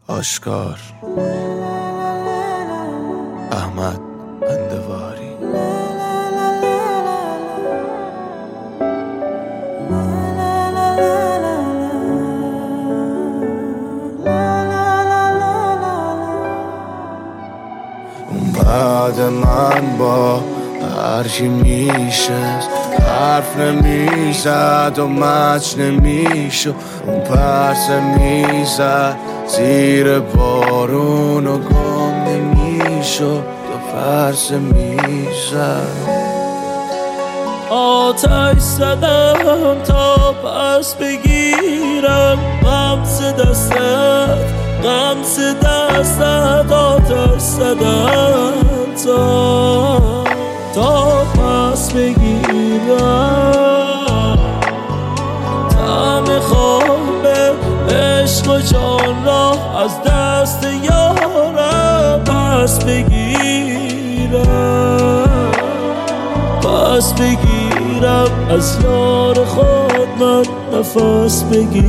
آشکار احمد اندواری. اون بعد من با هرچی میشه حرف نمیزد و مچ نمیشو، اون پرسه میزد زیر بارون و گم نمیشو، دو پرسه میزد. آتش زدم تا پس بگیرم غمز دستت، غمز دستت. آتش زدم تا پس بگیرم طعم خواب عشق و جان را از دست یارم پس بگیرم، پس بگیرم از یار خود من نفس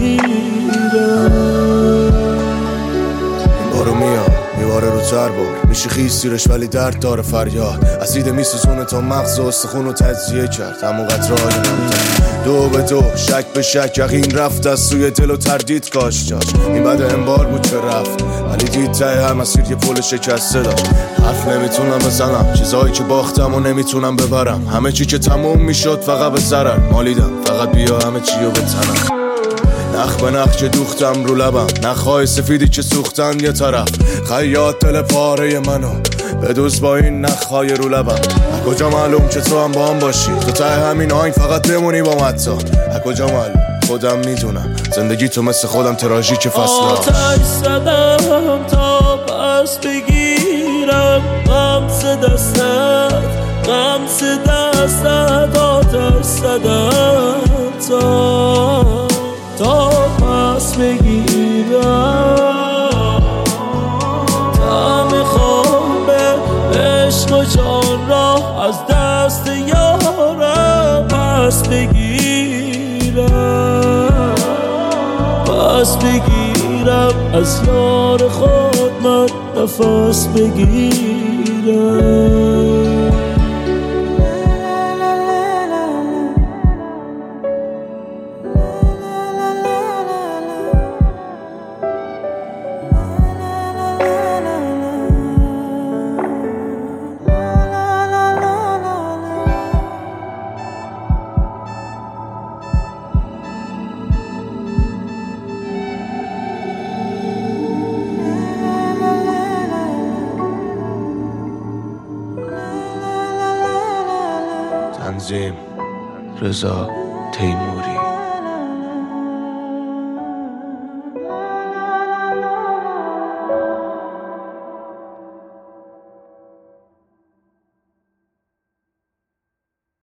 بگیرم. بارو میاد میواره رو تر بار، میشه خیز تیرش ولی درد داره فریاد. اسید میسوزونه تا مغز و استخون رو تجزیه کرد، همون قطرهای نمتر دو به دو شک به شک یقین رفت از سوی دل و تردید کاش جاش. این بعد انبار بود که رفت ولی دید ته هر مسیر یه پل شکسته داشت. حرف نمیتونم بزنم چیزایی که باختم و نمیتونم ببرم، همه چی که تموم میشد فقط به ضرر مالیدم، فقط بیا همه چی رو بتنم. نخ به نخ که دوختم رو لبم، نخهای سفیدی که سوختن یه طرف. خیاط دل پاره منو بدوز با این نخهای رو لبم. از کجا معلوم که تو هم با هم باشی، تو ته همین آهنگ فقط بمونی با متا. از کجا معلوم خودم میدونم زندگی تو مثل خودم تراژیک فصل. آتش زدم تا پس بگیرم غمز دستت، غمز دستت. آتش زدم تا پس بگیرم طعم خواب عشق و جان را از دست یارم پس بگیرم، پس بگیرم از یار خود من نفس بگیرم. تنظیم رضا تیموری.